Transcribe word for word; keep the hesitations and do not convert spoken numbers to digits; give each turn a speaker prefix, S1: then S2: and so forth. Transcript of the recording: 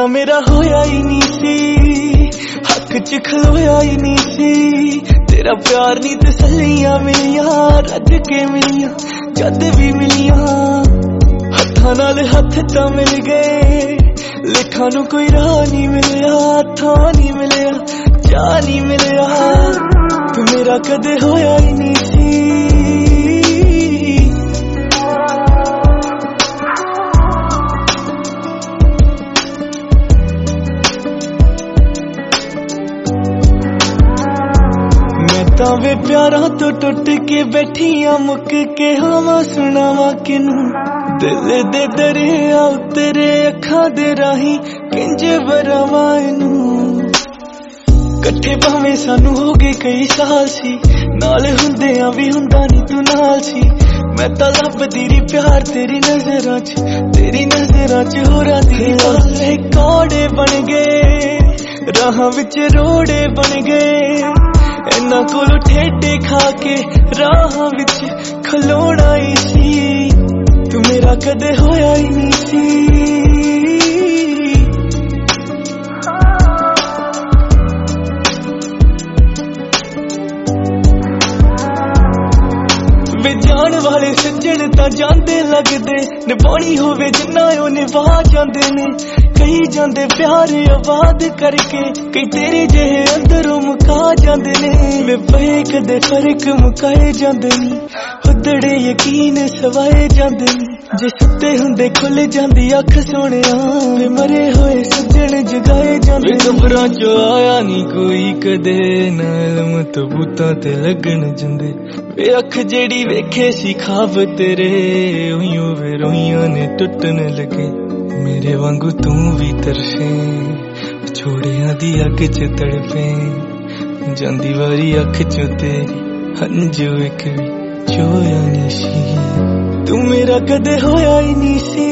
S1: वादा मेरा होया ही नहीं सी, हक च खलोया ही नहीं सी। तेरा प्यार नहीं तसल्लियां मिलियां, रज के मिलियां जद भी मिलियां। हत्थां नाल हत्थ तां मिल गए, लेखा नूं कोई राह नहीं मिलिया, थां नहीं मिलिया, जा नहीं मिलिया। तू मेरा कदे होया ही नहीं सी। वे प्यारा तो टुट के बैठिया मुक के हावा सुनावा किनू। दिल दे दरिया उतरे अखा दे राही किंज बरावा इनू। कट्ठे भावें सानू हो गए कई साल सी, नाल हुंदियां भी हुंदा नी तू नाल सी। मैं तां लभदी रही प्यार तेरी नजरां च, तेरी नजरां च होरां दी वाले कौड़े बन गए, राहां विच रोड़े बन गए। इन्ना कोलों ठेडे खा के राह विच खलोना ही सी। तू मेरा कदे होया ही नहीं सी। वे जान वाले सज्जन तां जांदे लगदे, निभानी होवे जिन्ना ओ निभा जांदे ने। कही जांदे प्यार आबाद करके, कई तेरे जेहे अंदरों मुका जांदे ने। वे पए कदे फर्क मुकाए जांदे नी, हुदड़े यकीन सवाए जांदे नी। जे सुते हुंदे खुल जांदी अख सोहणिया, वे मरे होए सज्जण जगाए जांदे। कबरां चो आया नी कोई कदे, ना इल्म तबूतां ते लगण जिंदे। वे अख जेड़ी वेखे सी ख्वाब तेरे, उइयों वे रोइयां ने टुटन लगे। मेरे वांगू तू भी तरसे, छोड़ियां दी अग च तड़पे। जांदी वारी अख चो तेरी हंजू एक भी चोया नहीं सी। तू मेरा कदे होया ही नहीं सी।